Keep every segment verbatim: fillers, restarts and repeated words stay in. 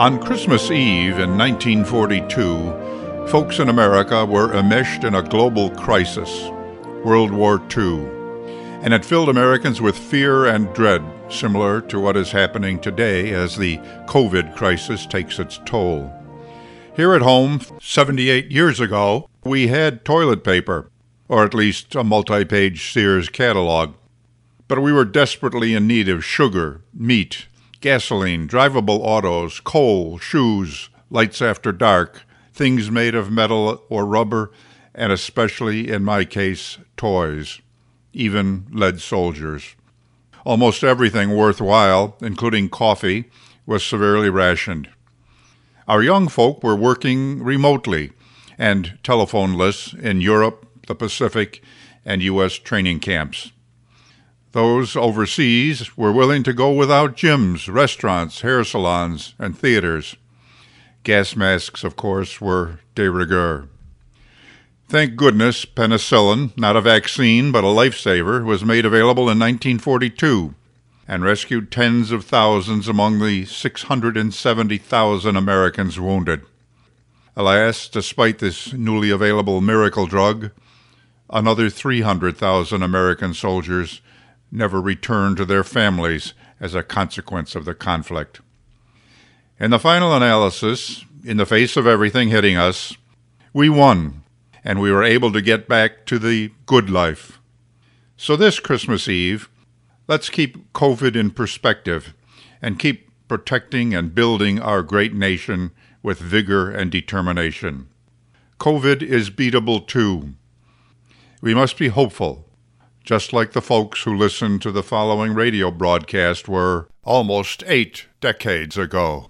On Christmas Eve in nineteen forty-two, folks in America were enmeshed in a global crisis, World War Two, and it filled Americans with fear and dread, similar to what is happening today as the COVID crisis takes its toll. Here at home, seventy-eight years ago, we had toilet paper, or at least a multi-page Sears catalog. But we were desperately in need of sugar, meat, gasoline, drivable autos, coal, shoes, lights after dark, things made of metal or rubber, and especially, in my case, toys, even lead soldiers. Almost everything worthwhile, including coffee, was severely rationed. Our young folk were working remotely and telephoneless in Europe, the Pacific, and U S training camps. Those overseas were willing to go without gyms, restaurants, hair salons, and theaters. Gas masks, of course, were de rigueur. Thank goodness penicillin, not a vaccine but a lifesaver, was made available in nineteen forty-two and rescued tens of thousands among the six hundred seventy thousand Americans wounded. Alas, despite this newly available miracle drug, another three hundred thousand American soldiers never returned to their families as a consequence of the conflict. In the final analysis, in the face of everything hitting us, we won, and we were able to get back to the good life. So this Christmas Eve, let's keep COVID in perspective and keep protecting and building our great nation with vigor and determination. COVID is beatable too. We must be hopeful, just like the folks who listened to the following radio broadcast were almost eight decades ago.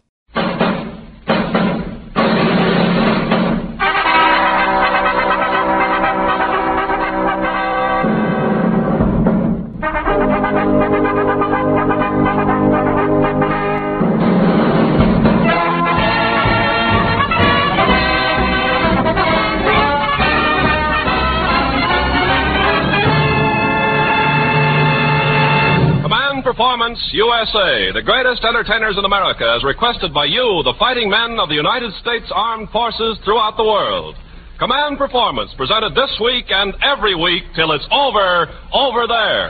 Performance U S A, the greatest entertainers in America, as requested by you, the fighting men of the United States Armed Forces throughout the world. Command Performance, presented this week and every week till it's over, over there.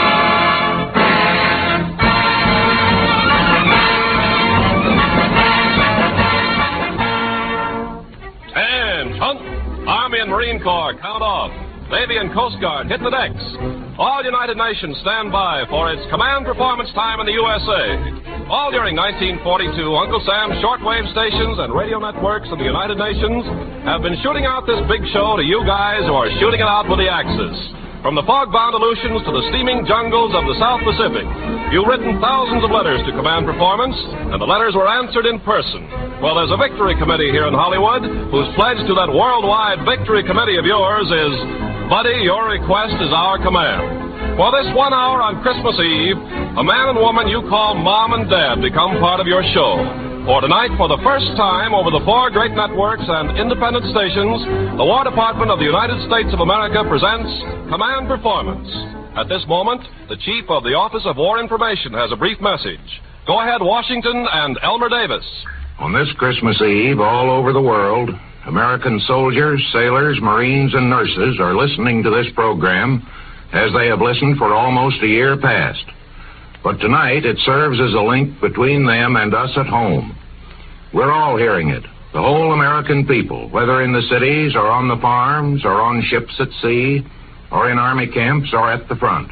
Attention! Army and Marine Corps, count off. Navy and Coast Guard, hit the decks. All United Nations stand by for its command performance time in the U S A. All during nineteen forty-two, Uncle Sam's shortwave stations and radio networks of the United Nations have been shooting out this big show to you guys who are shooting it out with the Axis. From the fog-bound Aleutians to the steaming jungles of the South Pacific, you've written thousands of letters to Command Performance, and the letters were answered in person. Well, there's a victory committee here in Hollywood whose pledge to that worldwide victory committee of yours is, buddy, your request is our command. For this one hour on Christmas Eve, a man and woman you call Mom and Dad become part of your show. For tonight, for the first time over the four great networks and independent stations, the War Department of the United States of America presents Command Performance. At this moment, the Chief of the Office of War Information has a brief message. Go ahead, Washington and Elmer Davis. On this Christmas Eve, all over the world, American soldiers, sailors, Marines, and nurses are listening to this program as they have listened for almost a year past. But tonight, it serves as a link between them and us at home. We're all hearing it, the whole American people, whether in the cities or on the farms or on ships at sea or in army camps or at the front.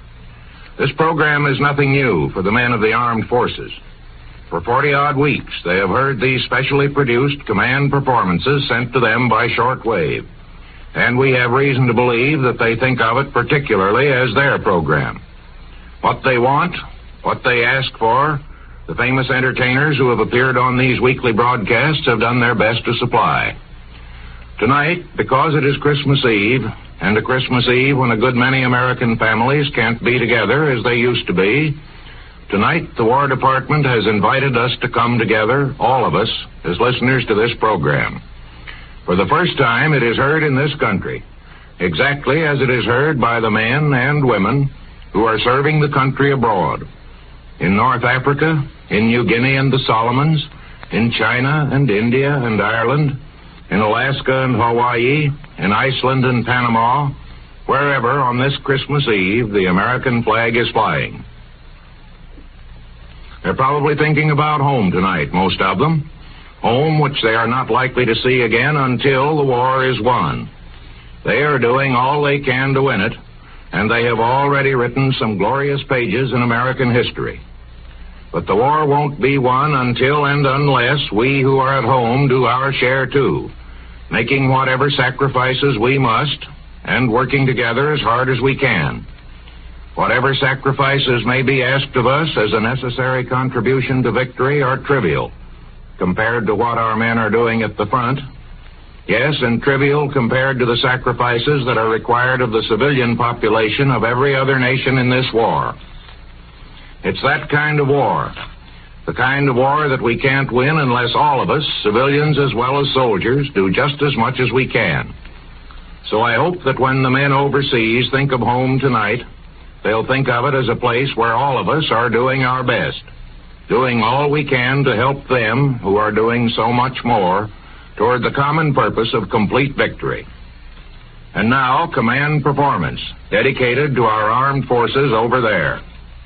This program is nothing new for the men of the armed forces. For forty-odd weeks, they have heard these specially produced command performances sent to them by shortwave, and we have reason to believe that they think of it particularly as their program. What they want, what they ask for, the famous entertainers who have appeared on these weekly broadcasts have done their best to supply. Tonight, because it is Christmas Eve, and a Christmas Eve when a good many American families can't be together as they used to be, tonight the War Department has invited us to come together, all of us, as listeners to this program. For the first time, it is heard in this country, exactly as it is heard by the men and women who are serving the country abroad. In North Africa, in New Guinea and the Solomons, in China and India and Ireland, in Alaska and Hawaii, in Iceland and Panama, wherever on this Christmas Eve the American flag is flying. They're probably thinking about home tonight, most of them. Home which they are not likely to see again until the war is won. They are doing all they can to win it, and they have already written some glorious pages in American history. But the war won't be won until and unless we who are at home do our share too, making whatever sacrifices we must and working together as hard as we can. Whatever sacrifices may be asked of us as a necessary contribution to victory are trivial compared to what our men are doing at the front. Yes, and trivial compared to the sacrifices that are required of the civilian population of every other nation in this war. It's that kind of war, the kind of war that we can't win unless all of us, civilians as well as soldiers, do just as much as we can. So I hope that when the men overseas think of home tonight, they'll think of it as a place where all of us are doing our best, doing all we can to help them who are doing so much more toward the common purpose of complete victory. And now, command performance, dedicated to our armed forces over there.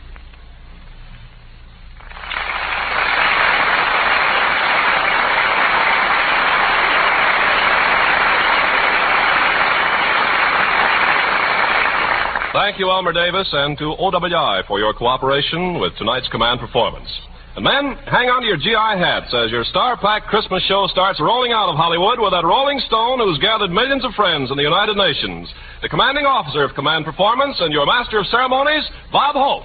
Thank you, Elmer Davis, and to O W I for your cooperation with tonight's command performance. And men, hang on to your G I hats as your star-packed Christmas show starts rolling out of Hollywood with that Rolling Stone who's gathered millions of friends in the United Nations, the commanding officer of command performance and your master of ceremonies, Bob Hope.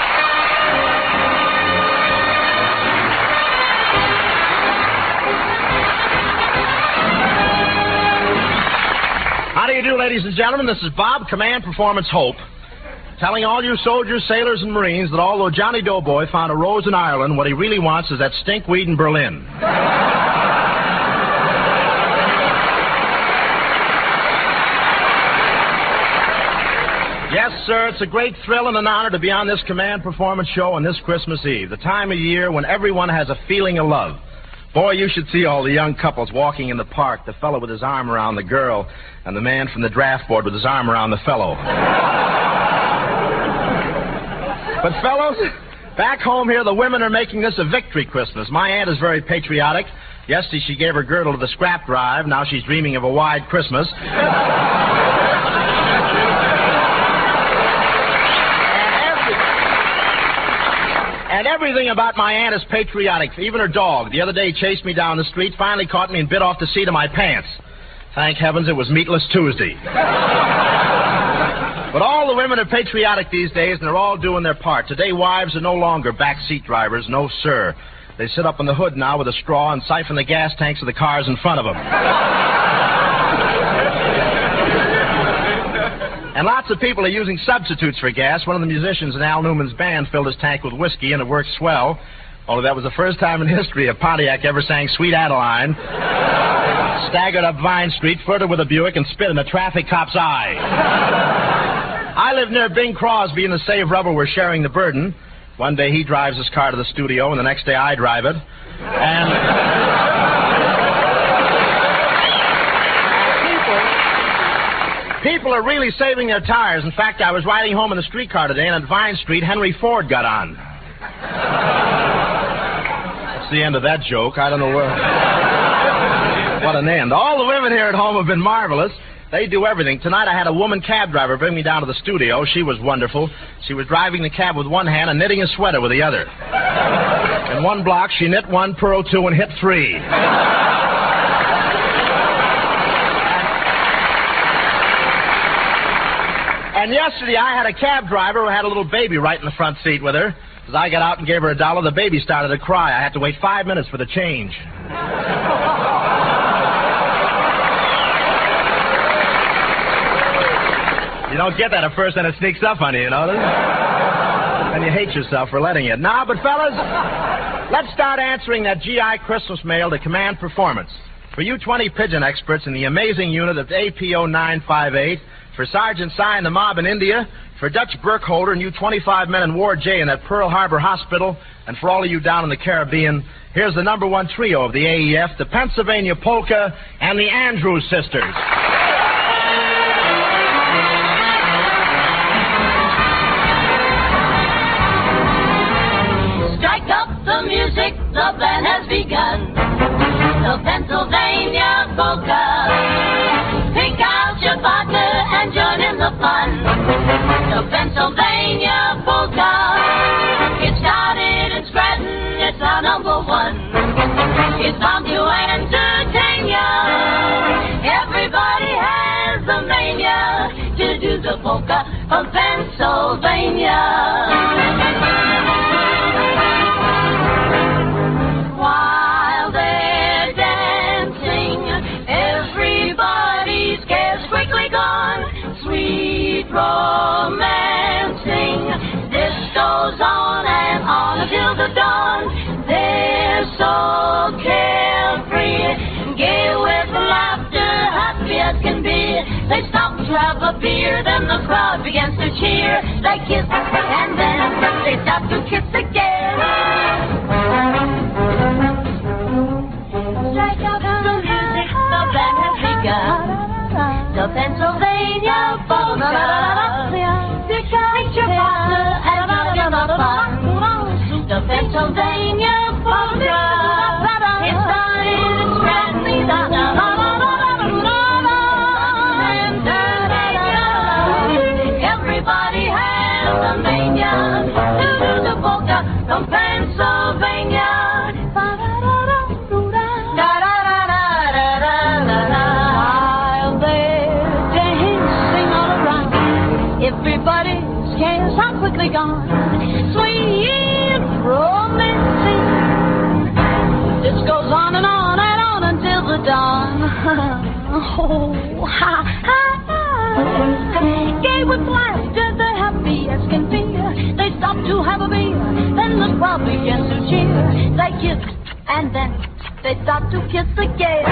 How do you do, ladies and gentlemen? This is Bob, Command Performance Hope, telling all you soldiers, sailors, and Marines that although Johnny Doughboy found a rose in Ireland, what he really wants is that stinkweed in Berlin. Yes, sir, it's a great thrill and an honor to be on this Command Performance show on this Christmas Eve, the time of year when everyone has a feeling of love. Boy, you should see all the young couples walking in the park, the fellow with his arm around the girl, and the man from the draft board with his arm around the fellow. But, fellows, back home here, the women are making this a victory Christmas. My aunt is very patriotic. Yesterday, she gave her girdle to the scrap drive. Now she's dreaming of a wide Christmas. And everything about my aunt is patriotic, even her dog. The other day, he chased me down the street, finally caught me and bit off the seat of my pants. Thank heavens it was Meatless Tuesday. But all the women are patriotic these days, and they're all doing their part. Today, wives are no longer backseat drivers. No, sir. They sit up on the hood now with a straw and siphon the gas tanks of the cars in front of them. And lots of people are using substitutes for gas. One of the musicians in Al Newman's band filled his tank with whiskey, and it worked swell. Only that was the first time in history a Pontiac ever sang Sweet Adeline, staggered up Vine Street, flirted with a Buick, and spit in a traffic cop's eye. I live near Bing Crosby, and the Save Rubber were sharing the burden. One day he drives his car to the studio, and the next day I drive it. And... People are really saving their tires. In fact, I was riding home in the streetcar today, and at Vine Street, Henry Ford got on. That's the end of that joke. I don't know where... What an end. All the women here at home have been marvelous. They do everything. Tonight I had a woman cab driver bring me down to the studio. She was wonderful. She was driving the cab with one hand and knitting a sweater with the other. In one block, she knit one, purled two, and hit three. And yesterday I had a cab driver who had a little baby right in the front seat with her. As I got out and gave her a dollar, the baby started to cry. I had to wait five minutes for the change. You don't get that at first, and it sneaks up on you, you know? And you hate yourself for letting it. Now, but fellas, let's start answering that G I Christmas mail to Command Performance. For you twenty pigeon experts in the amazing unit of A P O nine five eight, For Sergeant Sy and the mob in India, for Dutch Burkholder and you twenty-five men in Ward J in that Pearl Harbor hospital, and for all of you down in the Caribbean, here's the number one trio of the A E F, the Pennsylvania Polka and the Andrews Sisters. Strike up the music, the band has begun. The Pennsylvania Polka. Pick out your partner and join in the fun. The Pennsylvania Polka. It started in Scranton, it's our number one. It's bound to entertain ya. Everybody has the mania to do the polka from Pennsylvania. While they're dancing, everybody's cares quickly gone. Sweet romancing, this goes on and on until the dawn. They're so carefree, gay with laughter, happy as can be. They stop to have a beer, then the crowd begins to cheer. They kiss and then they stop to kiss again. Strike out the music, the band has begun. The Pennsylvania Polka. Pick out your partner and join in the fun. The Pennsylvania Polka. It started in Scranton, everybody has a mania to do the polka from Pennsylvania. While they're dancing all around, everybody's cares are quickly gone. Sweet romancing, this goes on and on and on until the dawn. Oh, ha, ha, ha. Gay with laughter, they're happy as can be. They stop to have a beer, then the crowd begins to cheer. They kiss, and then they start to kiss again.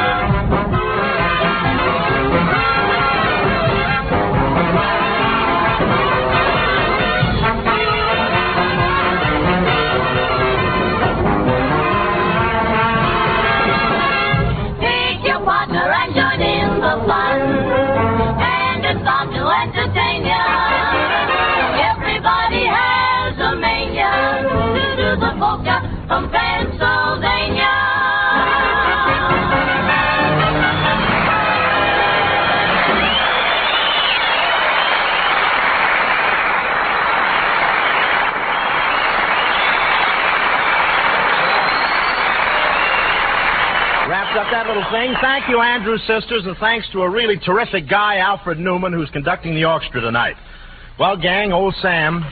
Pick your partner and join in the fun, and it's bound to entertain ya. Everybody has a mania to do the polka from Pennsylvania. Wrapped up that little thing. Thank you, Andrews Sisters, and thanks to a really terrific guy, Alfred Newman, who's conducting the orchestra tonight. Well, gang, old Sam.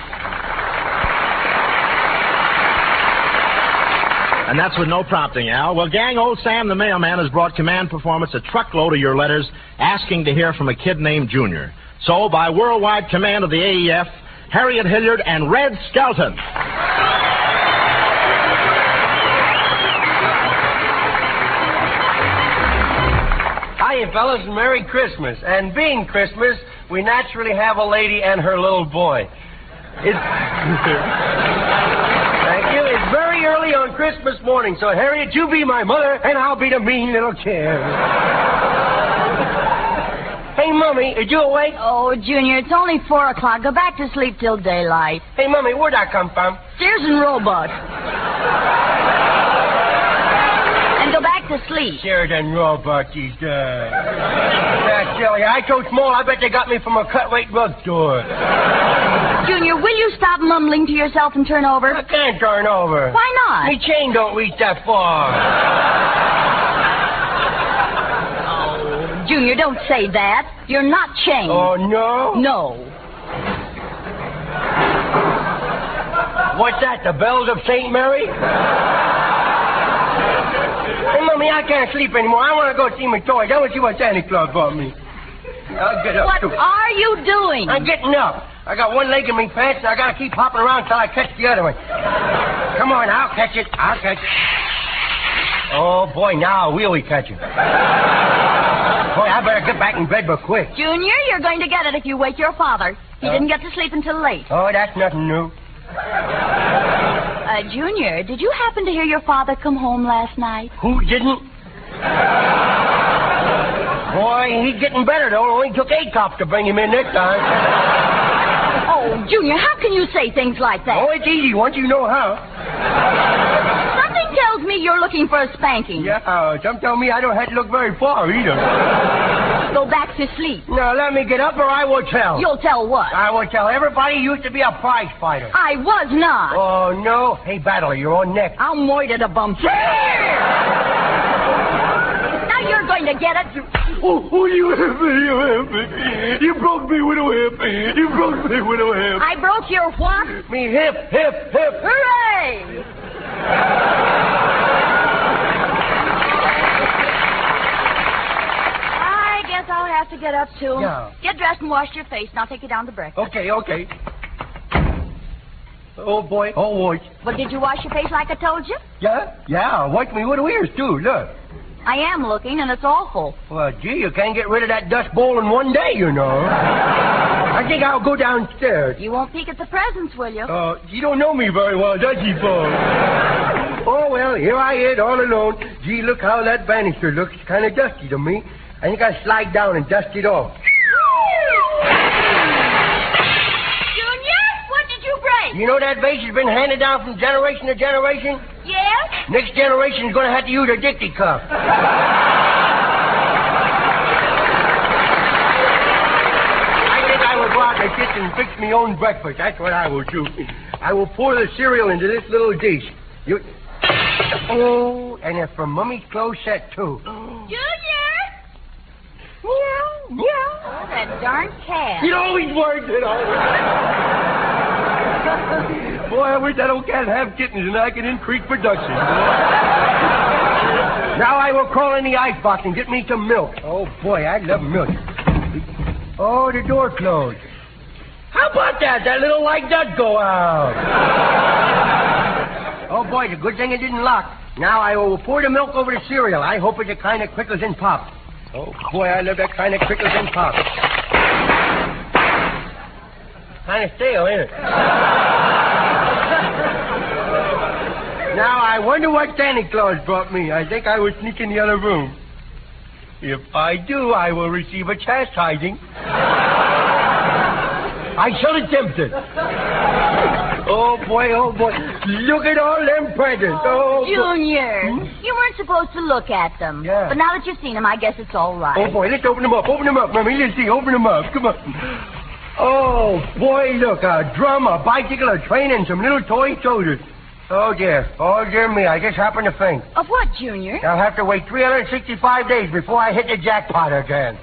And that's with no prompting, Al. Well, gang, old Sam the mailman has brought Command Performance a truckload of your letters asking to hear from a kid named Junior. So, by worldwide command of the A E F, Harriet Hilliard and Red Skelton. Hiya, fellas, and Merry Christmas. And being Christmas, we naturally have a lady and her little boy. It's... Thank you. It's very early on Christmas morning, so Harriet, you be my mother, and I'll be the mean little kid. Hey, Mummy, are you awake? Oh, Junior, it's only four o'clock. Go back to sleep till daylight. Hey, Mummy, where'd I come from? Sears and Roebuck. And go back to sleep. Sheridan Roebuck, he's dead. That's silly. I Coach Mole, I bet they got me from a cut-weight rug store. Junior, will you stop mumbling to yourself and turn over? I can't turn over. Why not? My chain don't reach that far. Oh, Junior, don't say that. You're not chained. Oh, no? No. What's that, the bells of Saint Mary? Hey, Mummy, I can't sleep anymore. I want to go see my toys. I want to see what Santa Claus bought me. I'll get up, What too. are you doing? I'm getting up. I got one leg in my pants, and I got to keep hopping around till I catch the other one. Come on, I'll catch it. I'll catch it. Oh, boy, now I'll really catch it. Boy, I better get back in bed but quick. Junior, you're going to get it if you wake your father. He Uh? didn't get to sleep until late. Oh, that's nothing new. Uh, Junior, did you happen to hear your father come home last night? Who didn't? Boy, he's getting better, though. It only took eight cops to bring him in this time. Oh, Junior, how can you say things like that? Oh, it's easy once you know how. Something tells me you're looking for a spanking. Yeah, uh, some tell me I don't have to look very far, either. Go back to sleep. Now, let me get up or I will tell. You'll tell what? I will tell everybody you used to be a prize fighter. I was not. Oh, no. Hey, Battler, you're on next. I'm moited a bump. Now you're going to get it. Oh, oh, you hit me, you hit me. You broke me with a whip. You broke me with a whip. I broke your what? Me hip, hip, hip. Hooray! I guess I'll have to get up, too. Yeah. Get dressed and wash your face, and I'll take you down to breakfast. Okay, okay. Oh, boy. Oh, boy. But did you wash your face like I told you? Yeah? Yeah, wipe me with the ears, too. Look. I am looking, and it's awful. Well, gee, you can't get rid of that dust bowl in one day, you know. I think I'll go downstairs. You won't peek at the presents, will you? Uh, you don't know me very well, does he, Paul? Oh, well, here I is, all alone. Gee, look how that banister looks. Kind of dusty to me. I think I'll slide down and dust it off. Junior, what did you break? You know that vase has been handed down from generation to generation? Yes? Next generation is going to have to use a dicty cup. I think I will go out in the kitchen and fix my own breakfast. That's what I will do. I will pour the cereal into this little dish. You... Oh, and it's from Mummy's clothes set, too. Junior! Meow, meow. Oh, that darn cat. It always works, it always. Boy, I wish that old cat had kittens and I could increase production. Now I will crawl in the icebox and get me some milk. Oh, boy, I love milk. Oh, the door closed. How about that? That little light does go out. Oh, boy, it's a good thing it didn't lock. Now I will pour the milk over the cereal. I hope it's the kind that quickles and pops. Oh, boy, I love that kind of quickles and pops. Kind of stale, ain't it? Now, I wonder what Santa Claus brought me. I think I will sneak in the other room. If I do, I will receive a chastising. I shall attempt it. Oh, boy, oh, boy. Look at all them presents. Oh, Junior, Hmm? you weren't supposed to look at them. Yeah. But now that you've seen them, I guess it's all right. Oh, boy, let's open them up. Open them up, Mummy. Let's see. Open them up. Come on. Oh, boy, look. A drum, a bicycle, a train, and some little toy soldiers. Oh, dear. Oh, dear me. I just happened to think. Of what, Junior? I'll have to wait three hundred sixty-five days before I hit the jackpot again.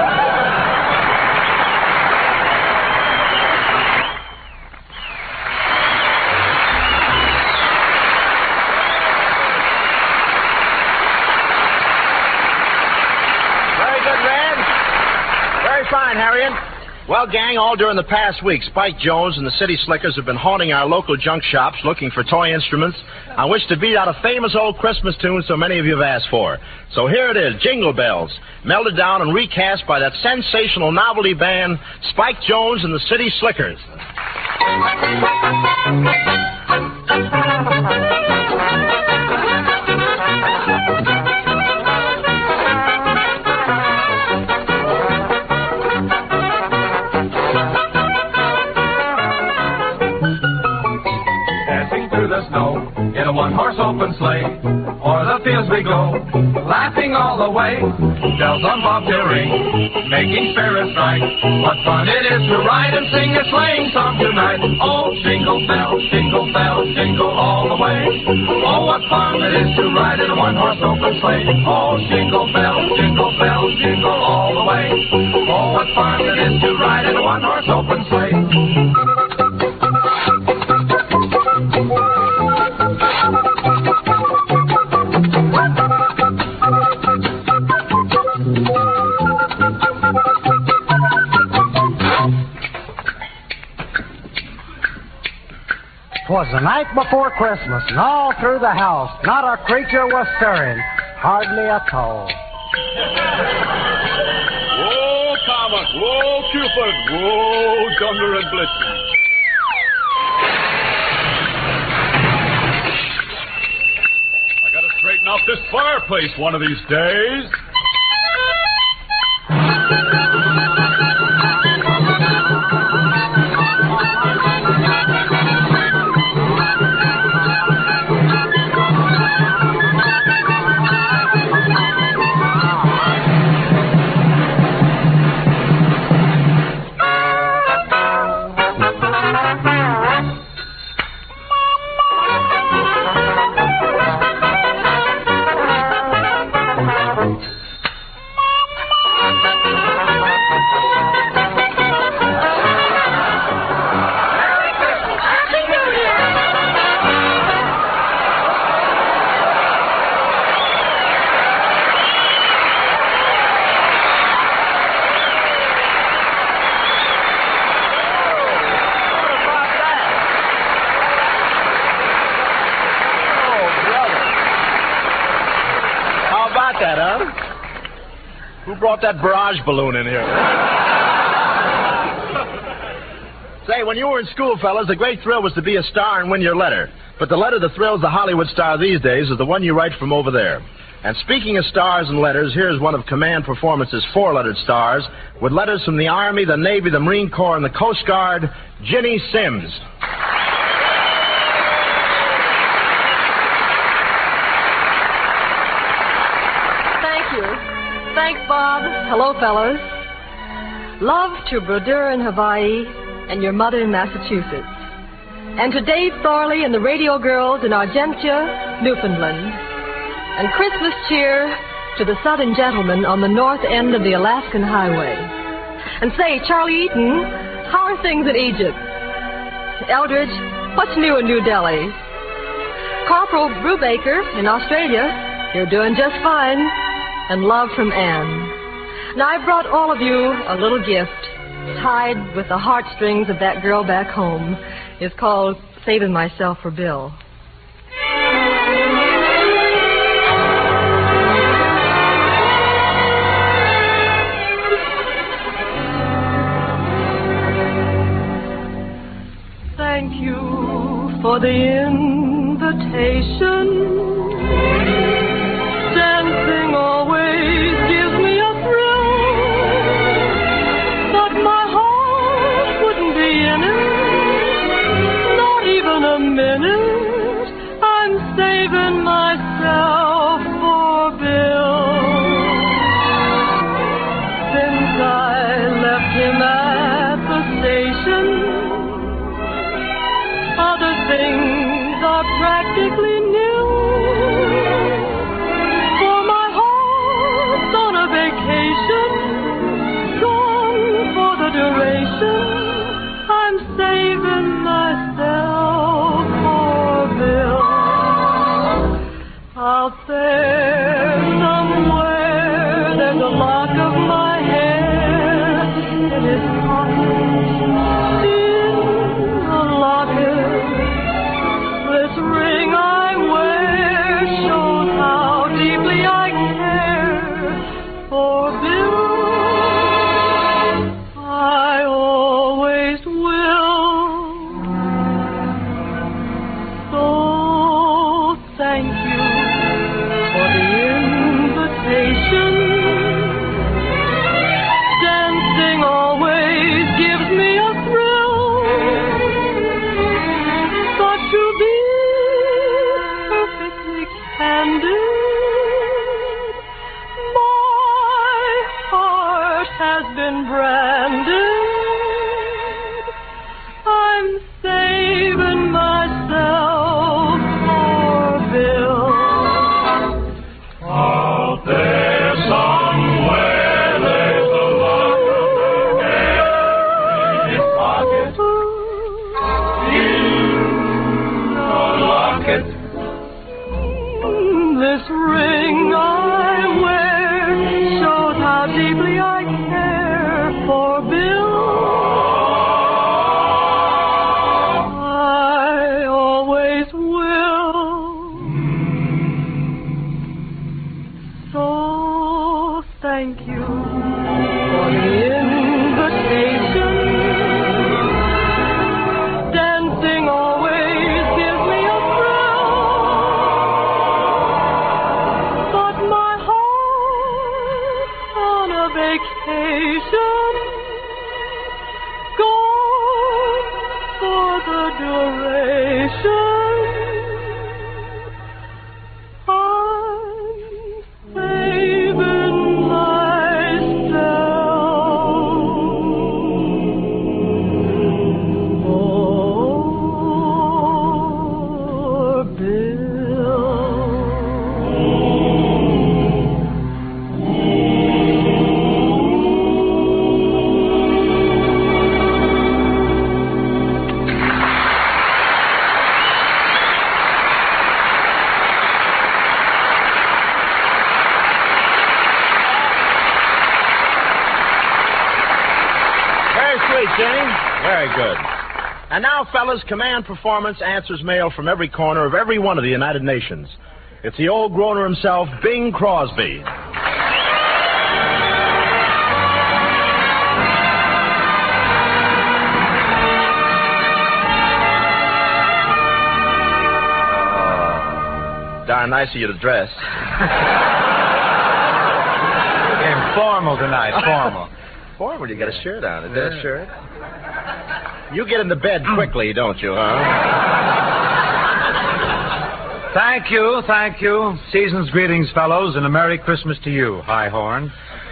Very good, Red. Very fine, Harriet. Well, gang, all during the past week, Spike Jones and the City Slickers have been haunting our local junk shops looking for toy instruments on which to beat out a famous old Christmas tune so many of you have asked for. So here it is, Jingle Bells, melted down and recast by that sensational novelty band, Spike Jones and the City Slickers. The snow in a one-horse open sleigh. O'er the fields we go, laughing all the way. Bells on bobtail ring, making spirits bright. What fun it is to ride and sing a sleighing song tonight. Oh, jingle bells, jingle bells, jingle all the way. Oh, what fun it is to ride in a one-horse open sleigh. Oh, jingle bells, jingle bells, jingle all the way. Oh, what fun it is to ride in a one-horse open sleigh. Twas the night before Christmas, and all through the house, not a creature was stirring, hardly a soul. but whoa, thunder and blitzen. I gotta straighten out this fireplace one of these days. That, huh? Who brought that barrage balloon in here? Say, when you were in school, fellas, the great thrill was to be a star and win your letter. But the letter that thrills the Hollywood star these days is the one you write from over there. And speaking of stars and letters, here's one of Command Performance's four-lettered stars with letters from the Army, the Navy, the Marine Corps, and the Coast Guard, Ginny Sims. Thanks, Bob. Hello, fellows. Love to Brodeur in Hawaii and your mother in Massachusetts. And to Dave Thorley and the radio girls in Argentia, Newfoundland. And Christmas cheer to the southern gentlemen on the north end of the Alaskan highway. And say, Charlie Eaton, how are things in Egypt? Eldridge, what's new in New Delhi? Corporal Brubaker in Australia, you're doing just fine. And love from Anne. Now, I brought all of you a little gift tied with the heartstrings of that girl back home. It's called Saving Myself for Bill. Thank you for the invitation. Dancing always gives me a thrill, but my heart wouldn't be in it, not even a minute. I'm saving myself for Bill. Since I left him at the station, other things are practically new. Gone for the duration. I'm saving myself for Bill. Out there somewhere, there's a lock of my hair in his pocket, in a locket. This ring I wear shows how deeply I care for Bill. I always will. So thank you for the invitation. Dancing always gives me a thrill, but to be perfectly candid, has been branded. I'm saving myself for Bill. Out there somewhere, there's a lock of her hair in his pocket. In a locket. This ring I wear shows how deeply I care for vacation, gone for the duration. I'm saving myself for Bill. Very good. And now, fellas, Command Performance answers mail from every corner of every one of the United Nations. It's the old groaner himself, Bing Crosby. Oh, darn nice of you to dress. Informal tonight, formal. Formal, you got a shirt on. Is that a shirt? You get into bed quickly, don't you, huh? Thank you, thank you. Season's greetings, fellows, and a Merry Christmas to you, High Horn.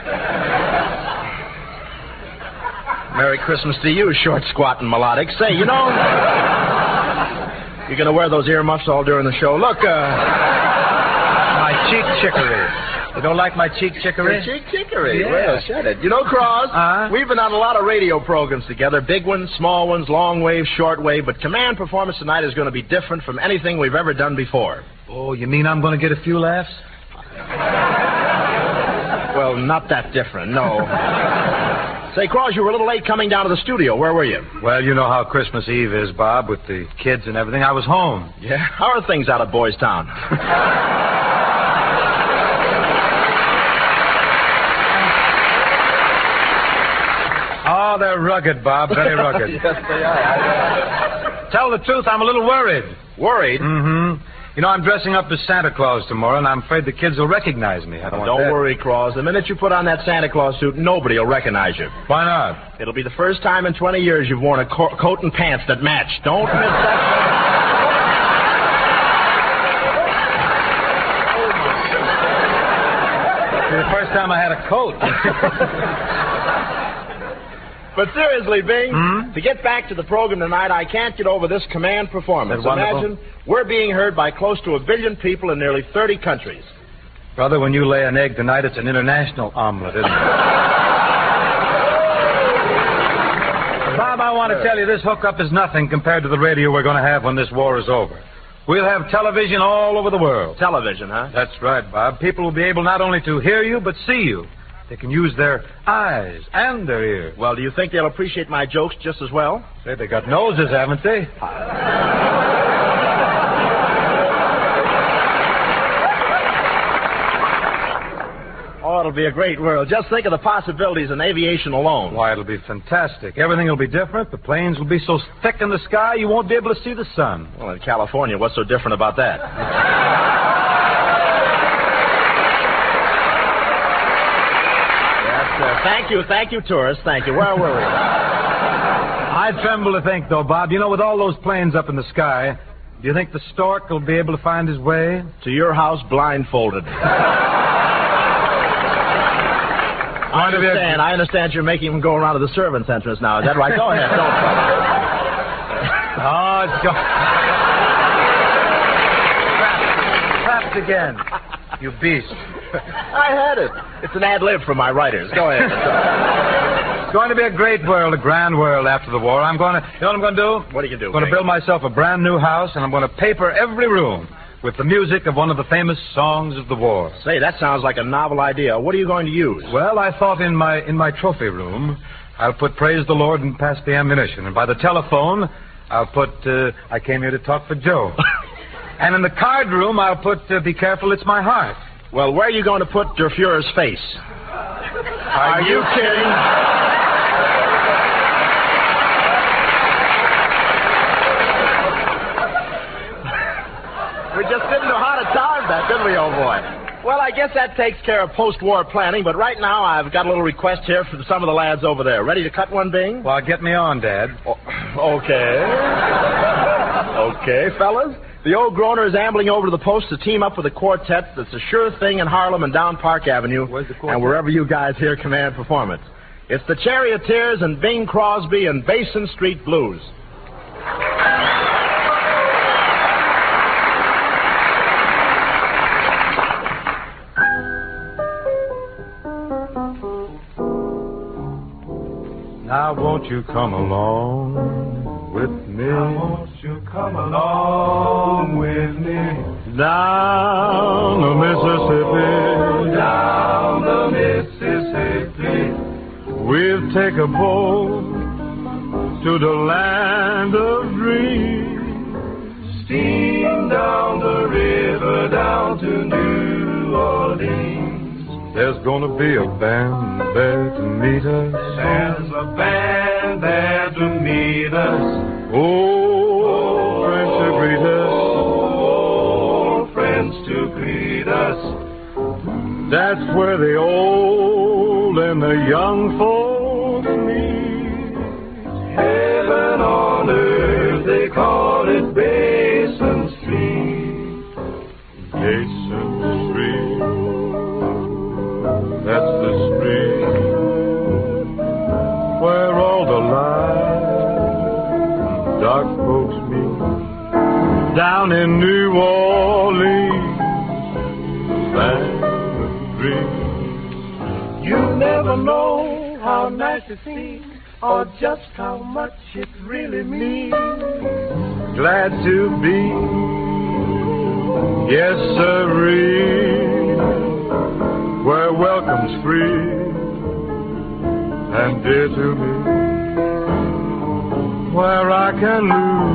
Merry Christmas to you, short, squat, and melodic. Say, you know, you're going to wear those earmuffs all during the show. Look, uh... my cheek chicory. You don't like my cheek chicory? Your cheek chicory? Yeah. Well, shut it. You know, Cross, uh-huh. We've been on a lot of radio programs together, big ones, small ones, long wave, short wave, but Command Performance tonight is going to be different from anything we've ever done before. Oh, you mean I'm going to get a few laughs? Well, not that different, no. Say, Cross, you were a little late coming down to the studio. Where were you? Well, you know how Christmas Eve is, Bob, with the kids and everything. I was home. Yeah? How are things out of Boys Town? Oh, they're rugged, Bob. Very rugged. Yes, they are. Tell the truth, I'm a little worried. Worried? Mm-hmm. You know, I'm dressing up as Santa Claus tomorrow, and I'm afraid the kids will recognize me. I don't, don't want worry, Claus. The minute you put on that Santa Claus suit, nobody will recognize you. Why not? It'll be the first time in twenty years you've worn a co- coat and pants that match. Don't miss that. It's the first time I had a coat. But seriously, Bing, hmm? to get back to the program tonight, I can't get over this Command Performance. Imagine we're being heard by close to a billion people in nearly thirty countries. Brother, when you lay an egg tonight, it's an international omelet, isn't it? Bob, I want to tell you, this hookup is nothing compared to the radio we're going to have when this war is over. We'll have television all over the world. Television, huh? That's right, Bob. People will be able not only to hear you, but see you. They can use their eyes and their ears. Well, do you think they'll appreciate my jokes just as well? Say, they got noses, haven't they? Oh, it'll be a great world. Just think of the possibilities in aviation alone. Why, it'll be fantastic. Everything will be different. The planes will be so thick in the sky you won't be able to see the sun. Well, in California, what's so different about that? Yes, sir. Thank you, thank you, tourists. Thank you. Where were we? I tremble to think, though, Bob, you know, with all those planes up in the sky, do you think the stork will be able to find his way? To your house blindfolded. I understand. I understand you're making him go around to the servants' entrance now. Is that right? Go ahead. Don't. Oh, it's go- Trapped again. You beast. I had it. It's an ad lib from my writers. Go ahead. It's going to be a great world, a grand world after the war. I'm going to. You know what I'm going to do? What are you going to do? I'm going to build myself a brand new house, and I'm going to paper every room with the music of one of the famous songs of the war. Say, that sounds like a novel idea. What are you going to use? Well, I thought in my in my trophy room, I'll put Praise the Lord and Pass the Ammunition. And by the telephone, I'll put uh, I Came Here to Talk for Joe. And in the card room, I'll put uh, Be Careful, It's My Heart. Well, where are you going to put Der Fuhrer's face? Are, are you kidding? We just didn't know how to time that, did we, old boy? Well, I guess that takes care of post-war planning, but right now I've got a little request here for some of the lads over there. Ready to cut one, Bing? Well, get me on, Dad. Oh, okay. Okay, fellas. The old groaner is ambling over to the post to team up with a quartet that's a sure thing in Harlem and down Park Avenue. Where's the quartet? And wherever you guys hear command performance. It's the Charioteers and Bing Crosby and Basin Street Blues. Now won't you come along with me? Now won't you come along with me? Down the Mississippi. Down the Mississippi. We'll take a boat to the land of dreams. Steam down the river down to New Orleans. There's gonna be a band there to meet us. There's a band there to meet us. Oh, friends to greet us. Oh, friends to greet us. That's where the old and the young folks meet. Heaven on earth, they call it Basin Street. Basin Street. That's the street where all the light and dark folks meet. Down in New Orleans, land of dreams. You never know how nice it seems, or just how much it really means. Glad to be, yes sirree, where welcome's free and dear to me, where I can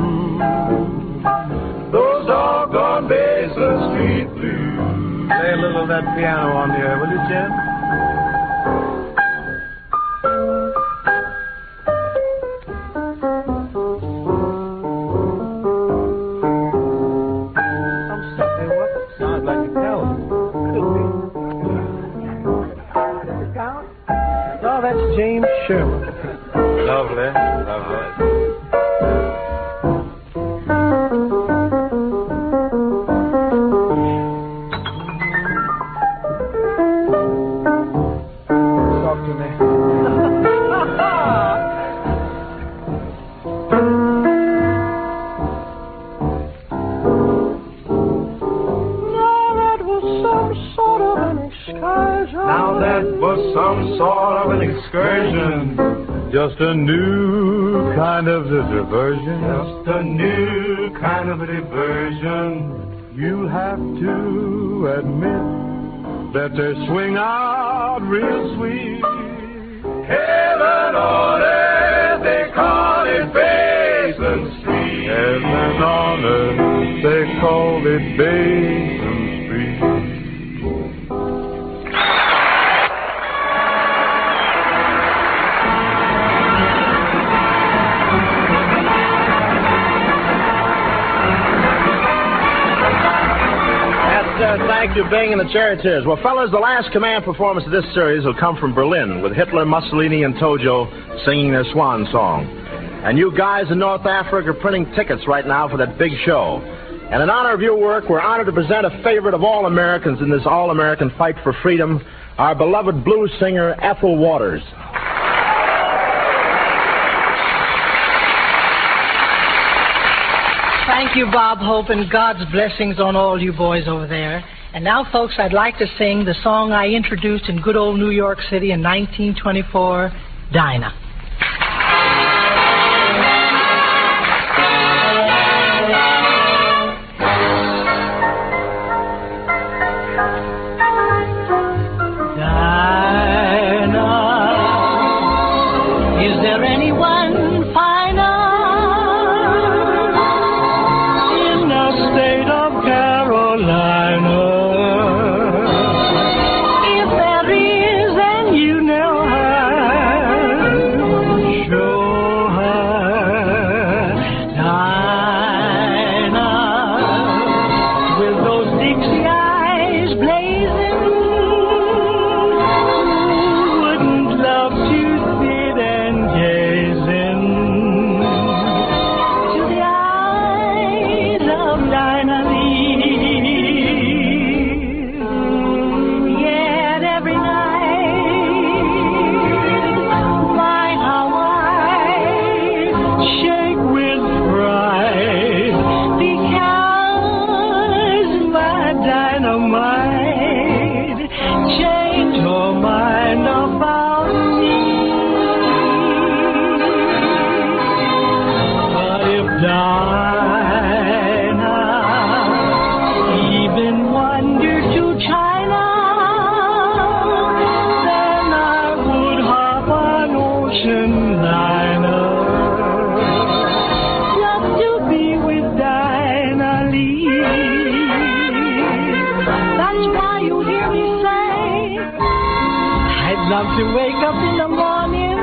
lose those doggone Basin Street blues. Play a little of that piano on the air, will you, Jim? I'm sorry, what? Sounds like a tell. Oh, that's James Sherman. Lovely, lovely. Talk to me. Now that was some sort of an excursion. Just a new kind of a diversion. Just a new kind of a diversion. You have to admit that they swing out real sweet. Heaven on earth, they call it Basin Street. Heaven on earth, they call it Basin Street. Uh, thank you, Bing and the Charioteers. Well, fellas, the last command performance of this series will come from Berlin, with Hitler, Mussolini, and Tojo singing their swan song. And you guys in North Africa are printing tickets right now for that big show. And in honor of your work, we're honored to present a favorite of all Americans in this all-American fight for freedom, our beloved blues singer, Ethel Waters. Thank you, Bob Hope, and God's blessings on all you boys over there. And now, folks, I'd like to sing the song I introduced in good old New York City in nineteen twenty-four, Dinah. Dinah, is there anyone finer? Dixie eyes blazing. ocean liner just to be with Dinah Lee. That's why you hear me say I'd love to wake up in the morning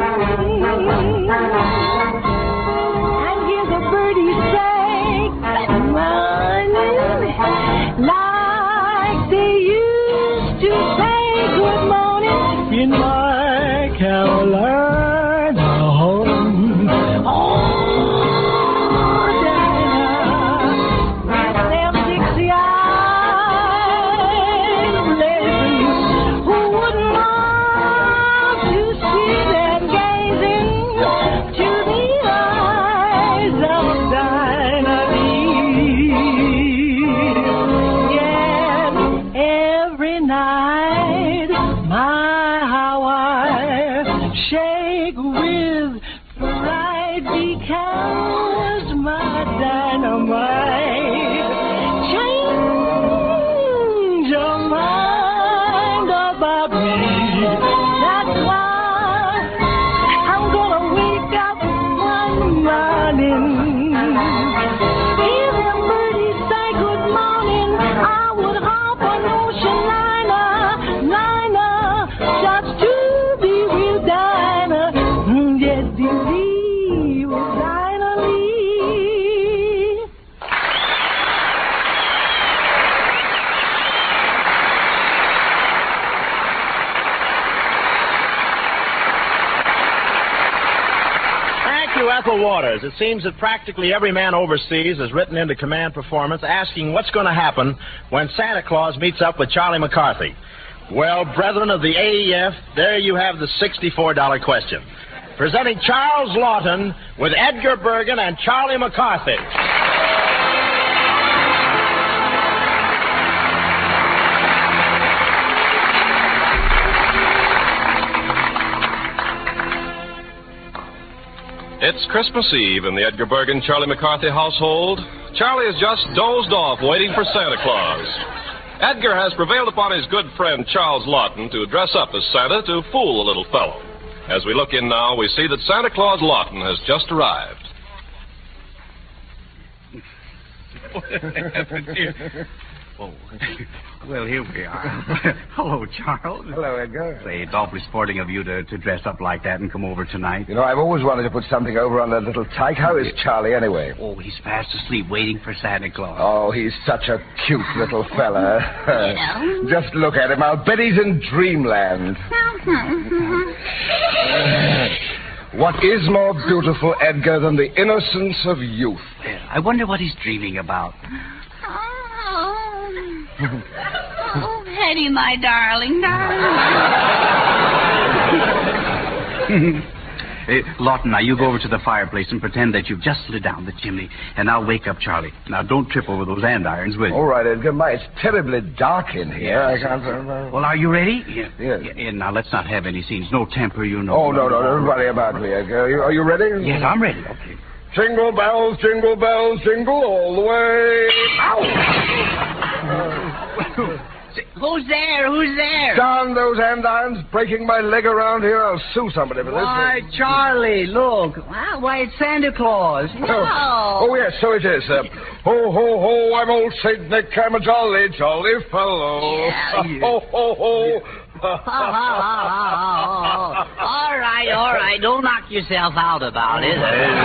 and hear the birdies say good morning, like they used to say good morning in my Carolina home. Oh, Dinah, with them Dixie eyes blazing, who would love to see them gazing to the eyes of Dinah Lee? Yes, every night, my, how I shake with pride because my dynamite change your mind about me. That's why I'm gonna wake up one morning. Hear them birdies say good morning. I would hop on ocean liner, liner, just to be with Dinah. Mm, yes, indeed, with Dinah Lee. Thank you, Ethel Waters. It seems that practically every man overseas has written into Command Performance asking what's going to happen when Santa Claus meets up with Charlie McCarthy. Well, brethren of the A E F, there you have the sixty-four dollar question. Presenting Charles Lawton with Edgar Bergen and Charlie McCarthy. It's Christmas Eve in the Edgar Bergen Charlie McCarthy household. Charlie has just dozed off waiting for Santa Claus. Edgar has prevailed upon his good friend Charles Lawton to dress up as Santa to fool the little fellow. As we look in now, we see that Santa Claus Lawton has just arrived. Oh, well, here we are. Hello, Charles. Hello, Edgar. Say, it's awfully sporting of you to, to dress up like that and come over tonight. You know, I've always wanted to put something over on that little tyke. How is Charlie, anyway? Oh, he's fast asleep waiting for Santa Claus. Oh, he's such a cute little fella. Yeah. Just look at him. I'll bet he's in dreamland. What is more beautiful, Edgar, than the innocence of youth? I wonder what he's dreaming about. Oh, Hetty, my darling, darling. Hey, Lawton, now you go over to the fireplace and pretend that you've just slid down the chimney, and I'll wake up Charlie. Now, don't trip over those andirons, will you? All right, Edgar. My, it's terribly dark in here. Yes. I can't... Uh, well, are you ready? Yeah. Yes. Yeah, yeah, now, let's not have any scenes. No temper, you know. Oh, no, no, don't worry about me, Edgar. Are you, are you ready? Yes, I'm ready. Okay. Jingle bells, jingle bells, jingle all the way. Ow! Who's there? Who's there? Darn those andirons, breaking my leg around here. I'll sue somebody for this. Why, Charlie, look. Wow, why, it's Santa Claus. No. Oh, oh yes, so it is. Uh, ho, ho, ho, I'm old Saint Nick. I'm a jolly, jolly fellow. Yeah, you... Ho, ho, ho. Oh, oh, oh, oh, oh. All right, all right. Don't knock yourself out about it.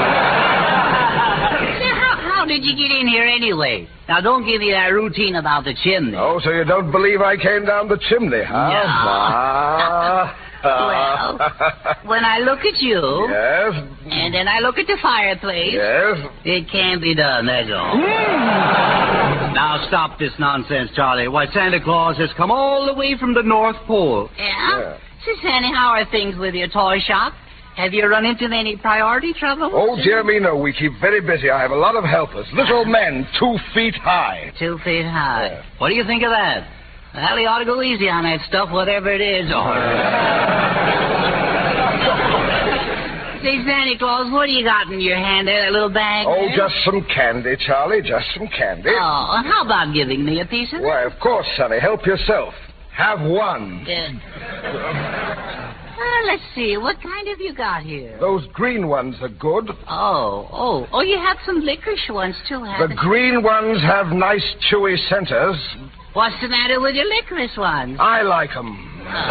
how, how did you get in here anyway? Now, don't give me that routine about the chimney. Oh, so you don't believe I came down the chimney, huh? No. Ah. Well, when I look at you... Yes? And then I look at the fireplace... Yes? It can't be done, that's all. Mm. Now, stop this nonsense, Charlie. Why, Santa Claus has come all the way from the North Pole. Yeah? yeah. So, Sandy, how are things with your toy shop? Have you run into any priority trouble? Oh, dear me, no. We keep very busy. I have a lot of helpers. Little men, two feet high. Two feet high. Yeah. What do you think of that? Well, you ought to go easy on that stuff, whatever it is. Say, Santa Claus, what do you got in your hand there, that little bag? Oh, there? just some candy, Charlie, just some candy. Oh, and how about giving me a piece of it? Why, of course, Sonny. Help yourself. Have one. Uh, Uh, let's see. What kind have you got here? Those green ones are good. Oh, oh. Oh, you have some licorice ones, too, haven't The you? green ones have nice, chewy centers. What's the matter with your licorice ones? I like 'em.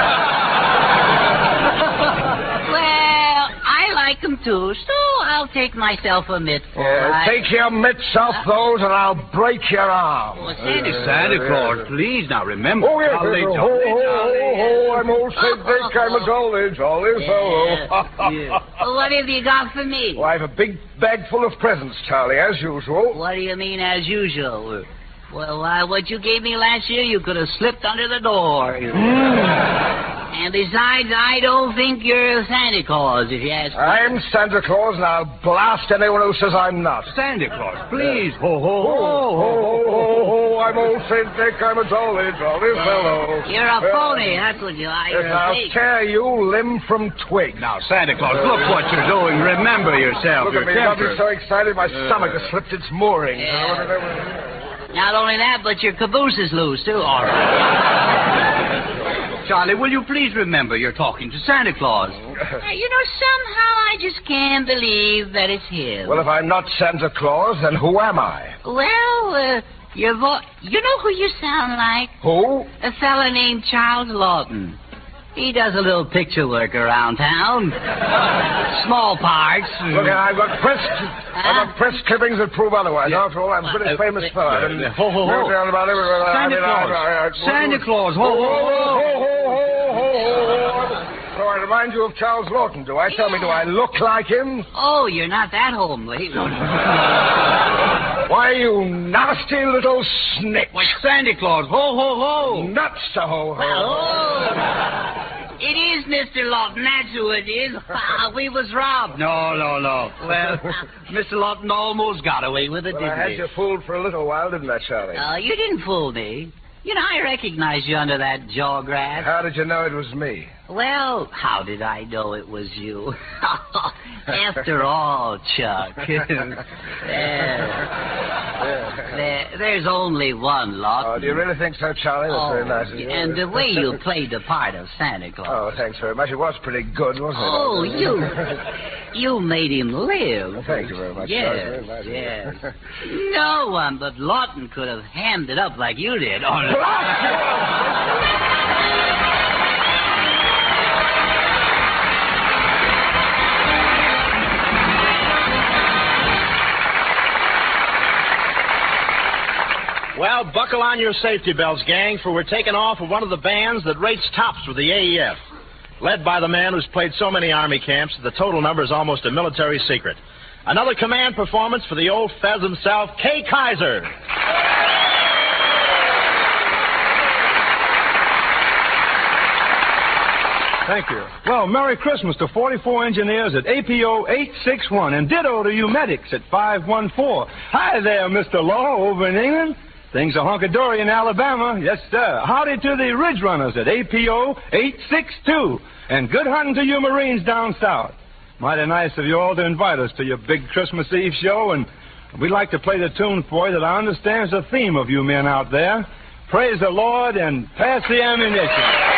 Well, I like them, too, so I'll take myself a mittful. Yeah, I- take your mitts off those, and I'll break your arm. Oh, Santa, Santa Claus, please, now remember. Oh, yes, Jolly, yes, ho, jolly, ho, jolly. ho, ho, I'm old Saint Nick. I'm a jolly, jolly fellow. Well, what have you got for me? Well, I have a big bag full of presents, Charlie, as usual. What do you mean, as usual? Well, uh, what you gave me last year, you could have slipped under the door. And besides, I don't think you're Santa Claus, if you ask me. I'm Santa Claus, and I'll blast anyone who says I'm not. Santa Claus, please. Ho, ho, Ho, ho, ho, ho, ho, I'm old Saint Nick. I'm a jolly, jolly fellow. You're a phony, that's what you are. You're Yes, a I'll fake. tear you limb from twig. Now, Santa Claus, look what you're doing. Remember yourself. Look Your at me, got me temper. so excited my Uh, stomach has slipped its mooring. Not only that, but your caboose is loose, too. All right. Charlie, will you please remember you're talking to Santa Claus? Uh, you know, somehow I just can't believe that it's him. Well, if I'm not Santa Claus, then who am I? Well, uh, your vo- you know who you sound like? Who? A fella named Charles Lawton. He does a little picture work around town. Small parts. Look, I've got press, I've got press clippings that prove otherwise. Yeah. After all, I'm a pretty Uh, famous uh, fella. uh, And- uh, ho, ho, ho. Santa Santa Claus. Santa Claus. Ho, ho, ho. So I remind you of Charles Lawton, do I? Tell me, do I look like him? Oh, you're not that homely. Why, you nasty little snitch. Why, Santa Claus. Ho, ho, ho. Nuts to ho, ho. Oh, it is Mister Lawton. That's who it is. We was robbed. No, no, no. Well, Mister Lawton almost got away with it, Well, didn't I had he? you fooled for a little while, didn't I, Charlie? Uh, you didn't fool me. You know, I recognized you under that jaw grass. How did you know it was me? Well, how did I know it was you? After all, Chuck, there, there, there's only one Lawton. Oh, do you really think so, Charlie? That's very nice of you. And the way you played the part of Santa Claus. Oh, thanks very much. It was pretty good, wasn't it? Oh, you, you made him live. Well, thank you very much, Yes, Charlie. Very nice of you. yes. No one but Lawton could have hammed it up like you did. Oh, no. Well, buckle on your safety belts, gang, for we're taking off with one of the bands that rates tops with the A E F. Led by the man who's played so many Army camps, the total number is almost a military secret. Another command performance for the old Fez himself, Kay Kaiser. Thank you. Well, Merry Christmas to forty-four engineers at A P O eight six one, and ditto to you medics at five one four. Hi there, Mister Law, over in England. Things are hunky-dory in Alabama. Yes, sir. Howdy to the Ridge Runners at A P O eight six two. And good hunting to you Marines down south. Mighty nice of you all to invite us to your big Christmas Eve show, and we'd like to play the tune for you that I understand is the theme of you men out there. Praise the Lord and pass the ammunition.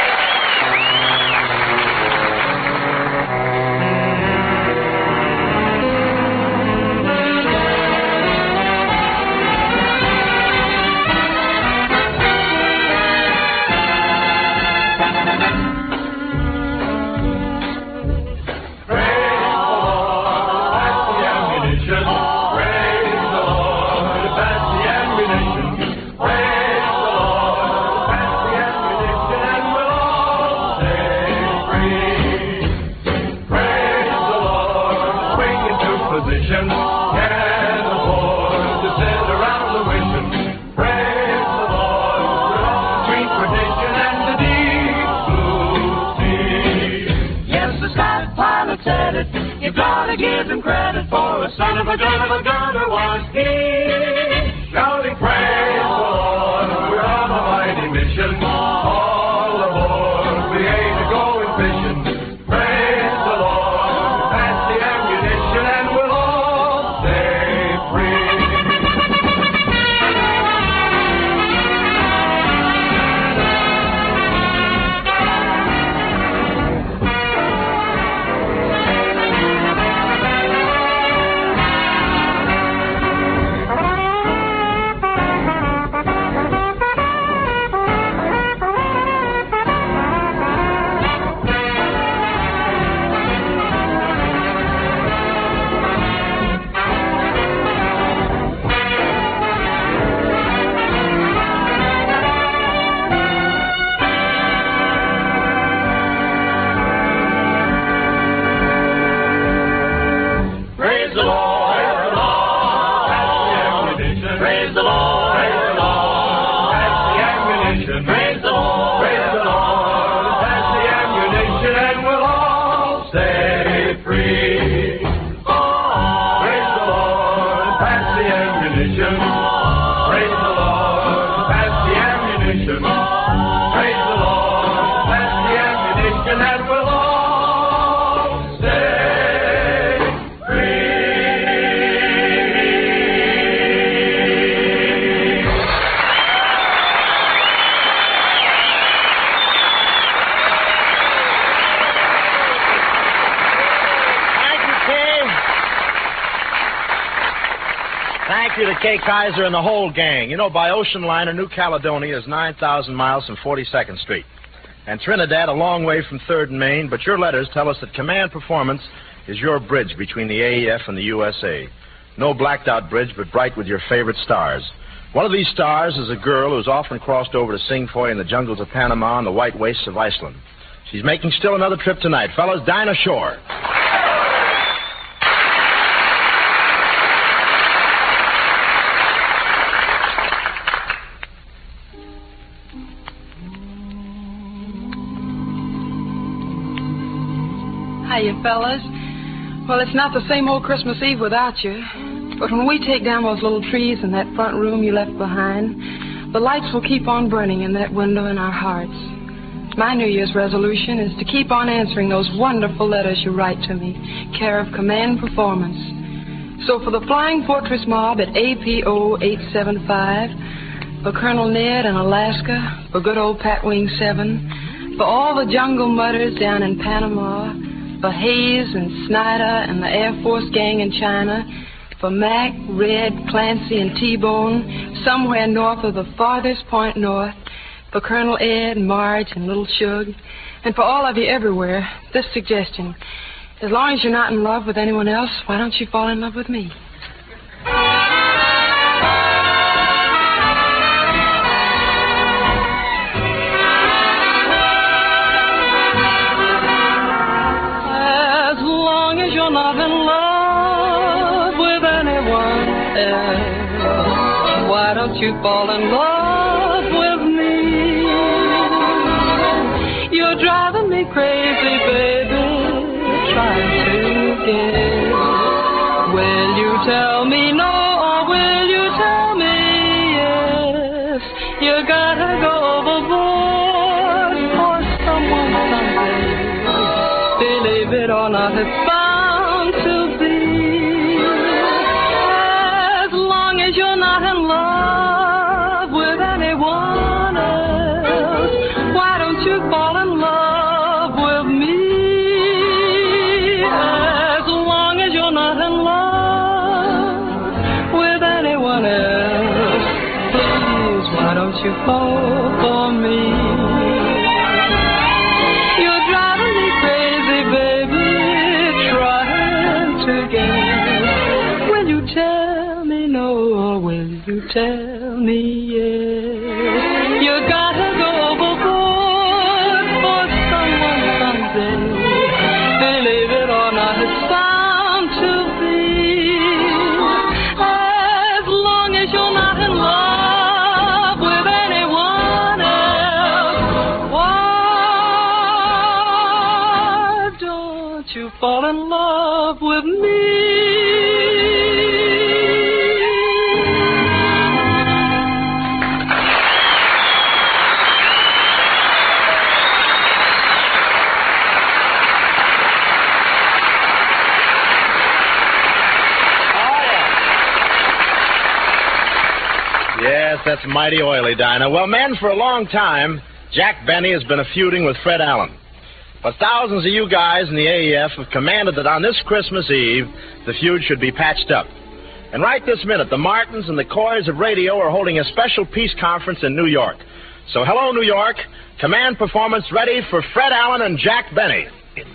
You've got to give him credit for a son of a gun of a gunner was he. Shouting praise the Lord, we're on a mighty mission. All aboard, we ain't a-going fishing. Praise the Lord, pass the ammunition and we'll all stay free. thank you to Kay Kaiser and the whole gang. You know, by ocean liner, New Caledonia is nine thousand miles from forty-second Street. And Trinidad, a long way from third and Main, but your letters tell us that Command Performance is your bridge between the A E F and the U S A. No blacked-out bridge, but bright with your favorite stars. One of these stars is a girl who's often crossed over to sing for you in the jungles of Panama and the white wastes of Iceland. She's making still another trip tonight. Fellas, Dinah Shore. Hiya, fellas. Well, it's not the same old Christmas Eve without you. But when we take down those little trees in that front room you left behind, the lights will keep on burning in that window in our hearts. My New Year's resolution is to keep on answering those wonderful letters you write to me, care of Command Performance. So for the Flying Fortress Mob at A P O eight seven five, for Colonel Ned in Alaska, for good old Pat Wing seven, for all the jungle mutters down in Panama, for Hayes and Snyder and the Air Force gang in China, for Mac, Red, Clancy, and T-Bone, somewhere north of the farthest point north, for Colonel Ed, Marge, and Little Shug, and for all of you everywhere, this suggestion. As long as you're not in love with anyone else, why don't you fall in love with me? As long as you're not in love with anyone else, why don't you fall in love with me? You're driving me crazy, baby, trying to guess. Will you tell me no, or will you tell me yes? You gotta go overboard for someone someday. Believe it or not, it's bound to be. As long as you're not in love with anyone else, why don't you fall in love with me? As long as you're not in love with anyone else, please, why don't you fall for me? You're driving me crazy, baby, trying to guess. Will you tell me no, or will you tell me yes? You gotta go overboard for someone someday. Believe it or not, it's bound to be. As long as you're not in love with anyone else, why don't you fall in love with me? Yes, that's mighty oily, Dinah. Well, men, for a long time, Jack Benny has been a feuding with Fred Allen. But thousands of you guys in the A E F have commanded that on this Christmas Eve, the feud should be patched up. And right this minute, the Martins and the Coys of radio are holding a special peace conference in New York. So hello, New York. Command Performance ready for Fred Allen and Jack Benny.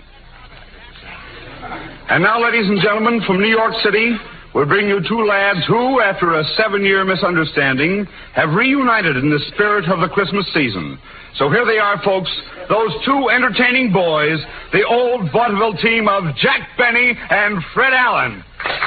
And now, ladies and gentlemen, from New York City, we'll bring you two lads who, after a seven-year misunderstanding, have reunited in the spirit of the Christmas season. So here they are, folks, those two entertaining boys, the old vaudeville team of Jack Benny and Fred Allen.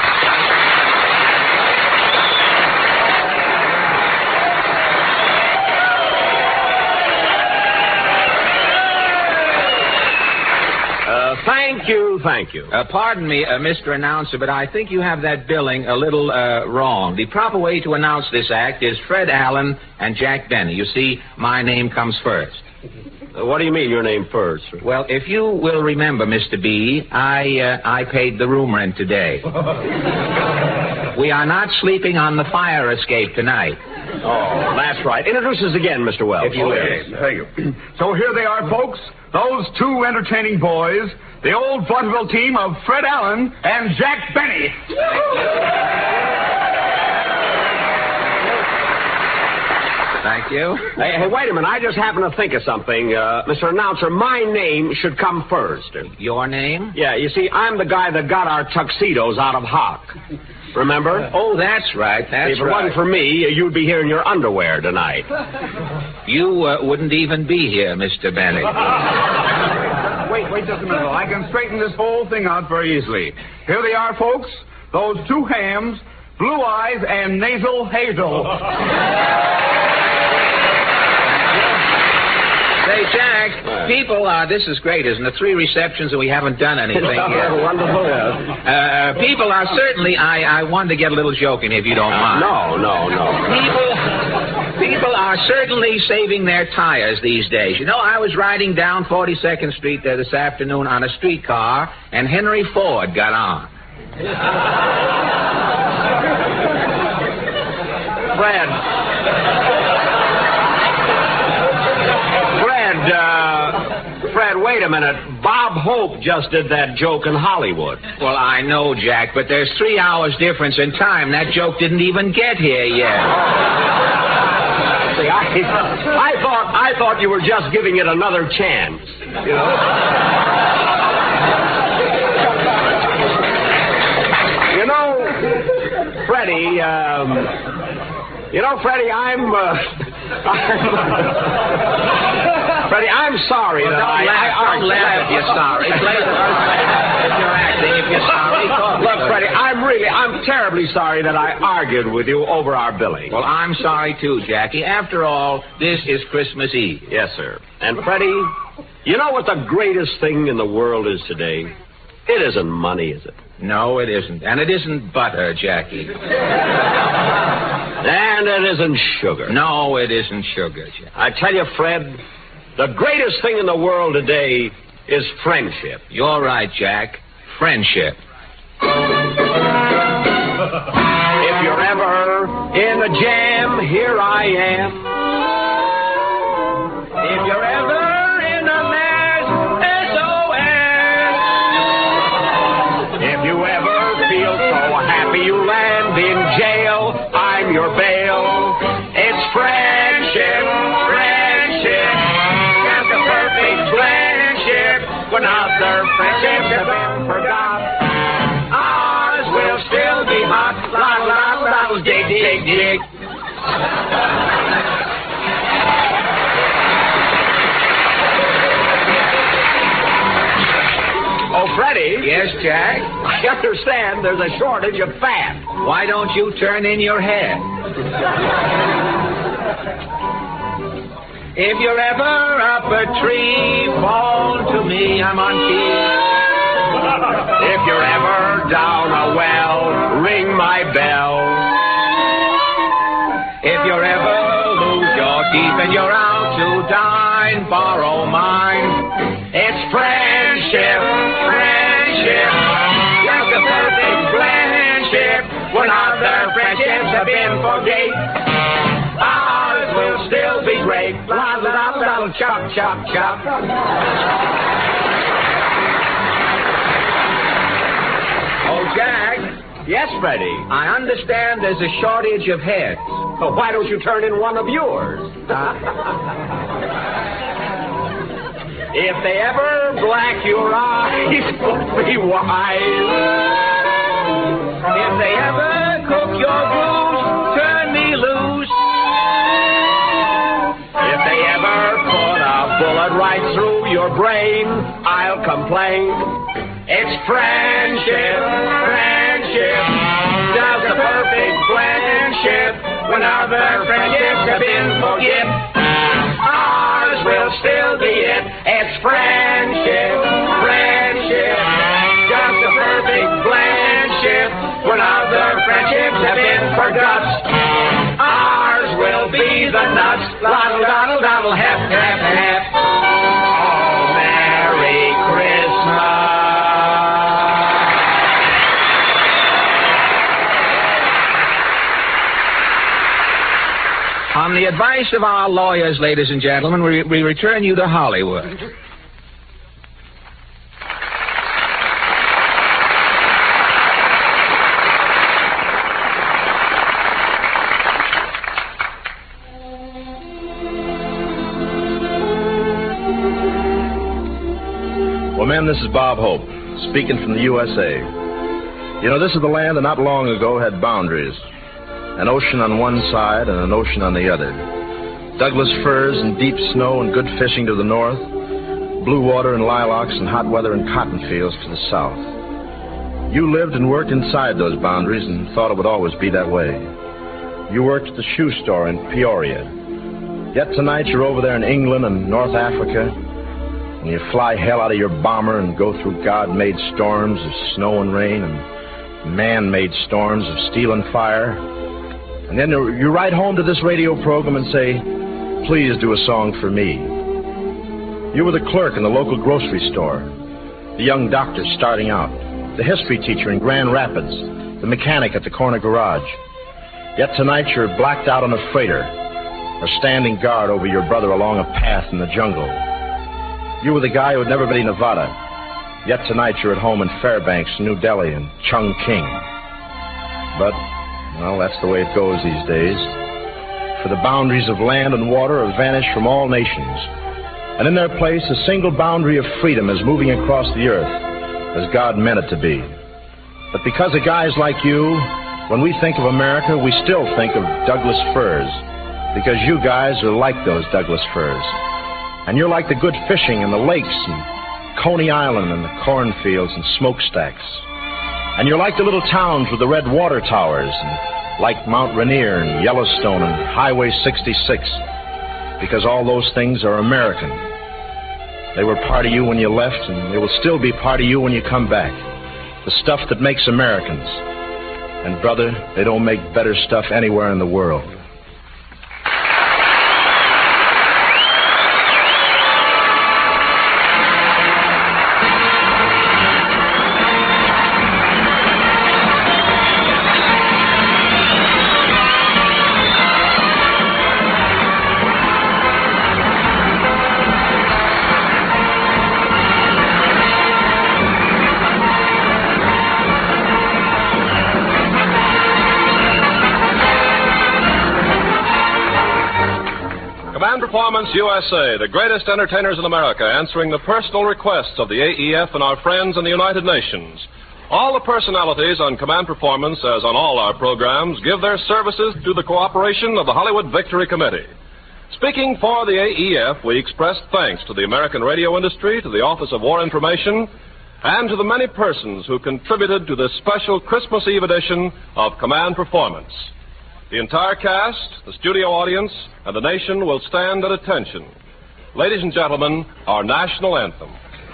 Uh, thank you, thank you. Uh, pardon me, uh, Mister Announcer, but I think you have that billing a little uh, wrong. The proper way to announce this act is Fred Allen and Jack Benny. You see, my name comes first. Uh, what do you mean, your name first? Well, if you will remember, Mister B, I, uh, I paid the room rent today. We are not sleeping on the fire escape tonight. Oh, that's right. Introduce us again, Mister Wells. If you will. Okay, thank you. So here they are, folks, those two entertaining boys, the old vaudeville team of Fred Allen and Jack Benny. Thank you. Hey, hey, wait a minute. I just happened to think of something. Uh, Mister Announcer, my name should come first. Your name? Yeah, you see, I'm the guy that got our tuxedos out of Hock. Remember? Oh, that's right. That's if it right. wasn't for me, you'd be here in your underwear tonight. You uh, wouldn't even be here, Mister Bennett. Wait, wait just a minute. I can straighten this whole thing out very easily. Here they are, folks. Those two hams, Blue Eyes and Nasal Hazel. Say, Jack, people, uh, this is great, isn't it? Three receptions and we haven't done anything yet. Wonderful. Uh, people are certainly, I, I wanted to get a little joke in if you don't mind. No, no, no. People, people are certainly saving their tires these days. You know, I was riding down forty-second Street there this afternoon on a streetcar, and Henry Ford got on. Fred. Fred, uh, Fred, wait a minute. Bob Hope just did that joke in Hollywood. Well, I know, Jack, but there's three hours difference in time. That joke didn't even get here yet. See, I, I thought, I thought you were just giving it another chance. You know? You know, Freddie, um, you know, Freddie, I'm, uh, I'm, Freddie, I'm sorry well, that don't I, laugh, I don't laugh if you're sorry. Play the if you're acting, if you're sorry. Look, Freddie, I'm really, I'm terribly sorry that I argued with you over our billing. Well, I'm sorry too, Jackie. After all, this is Christmas Eve. Yes, sir. And Freddie, you know what the greatest thing in the world is today? It isn't money, is it? No, it isn't. And it isn't butter, Jackie. And it isn't sugar. No, it isn't sugar, Jackie. I tell you, Fred, the greatest thing in the world today is friendship. You're right, Jack. Friendship. If you're ever in a jam, here I am. If you're ever in a mess, S O S. If you ever feel so happy you land in jail, I'm your bail. It's friendship, friendship. Just a perfect friendship. When other friendships have been forgot, ours will still be hot. La la la la, dig dig dig. Oh, Freddie. Yes, Jack? I understand there's a shortage of fat. Why don't you turn in your head? If you're ever up a tree, fall to me, I'm on key. If you're ever down a well, ring my bell. If you're ever lose your teeth and you're out to dine, borrow mine. It's friendship, friendship, just a perfect friendship. When other friendships have been forgate, ours will still be great. La la la la, chop chop chop. Oh, Jack. Yes, Freddie. I understand there's a shortage of heads. Well, why don't you turn in one of yours? If they ever black your eyes, be wise. If they ever cook your blues, turn me loose. If they ever put a bullet right through your brain, I'll complain. It's friendship, friendship, just a perfect friendship. When other friendships have been forget, ours will still be it. It's friendship, friendship, just a perfect friendship. When other friendships have been forgot, ours will be the nuts. Doddle, doddle, doddle, hep, hep, hep. Oh, Merry Christmas. On the advice of our lawyers, ladies and gentlemen, we, we return you to Hollywood. again, this is Bob Hope, speaking from the U S A. You know, this is the land that not long ago had boundaries. An ocean on one side and an ocean on the other. Douglas firs and deep snow and good fishing to the north. Blue water and lilacs and hot weather and cotton fields to the south. You lived and worked inside those boundaries and thought it would always be that way. You worked at the shoe store in Peoria. Yet tonight you're over there in England and North Africa, and you fly hell out of your bomber and go through God-made storms of snow and rain and man-made storms of steel and fire. And then you write home to this radio program and say, please do a song for me. You were the clerk in the local grocery store, the young doctor starting out, the history teacher in Grand Rapids, the mechanic at the corner garage. Yet tonight you're blacked out on a freighter or standing guard over your brother along a path in the jungle. You were the guy who had never been in Nevada. Yet tonight you're at home in Fairbanks, New Delhi, and Chongqing. But, well, that's the way it goes these days. For the boundaries of land and water have vanished from all nations. And in their place, a single boundary of freedom is moving across the earth as God meant it to be. But because of guys like you, when we think of America, we still think of Douglas firs. Because you guys are like those Douglas firs. And you're like the good fishing and the lakes and Coney Island and the cornfields and smokestacks. And you're like the little towns with the red water towers, and like Mount Rainier and Yellowstone and Highway sixty-six, because all those things are American. They were part of you when you left, and they will still be part of you when you come back. The stuff that makes Americans. And, brother, they don't make better stuff anywhere in the world. Performance U S A, the greatest entertainers in America, answering the personal requests of the A E F and our friends in the United Nations. All the personalities on Command Performance, as on all our programs, give their services to the cooperation of the Hollywood Victory Committee. Speaking for the A E F, we express thanks to the American radio industry, to the Office of War Information, and to the many persons who contributed to this special Christmas Eve edition of Command Performance. The entire cast, the studio audience, and the nation will stand at attention. Ladies and gentlemen, our national anthem.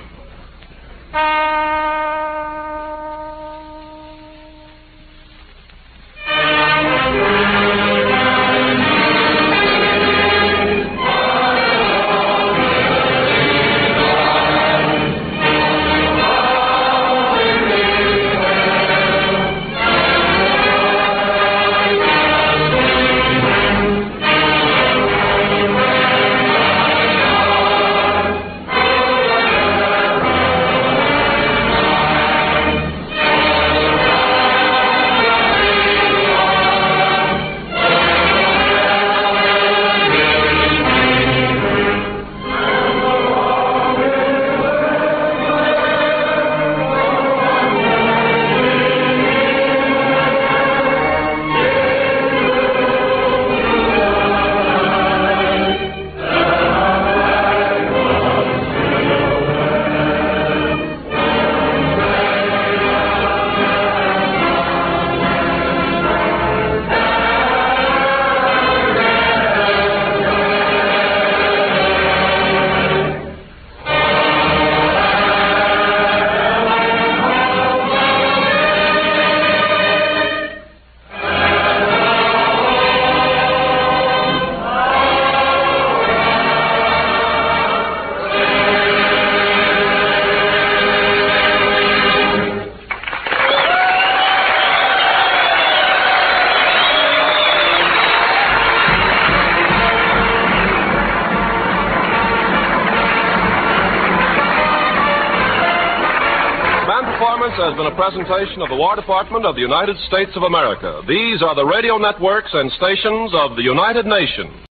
Has been a presentation of the War Department of the United States of America. These are the radio networks and stations of the United Nations.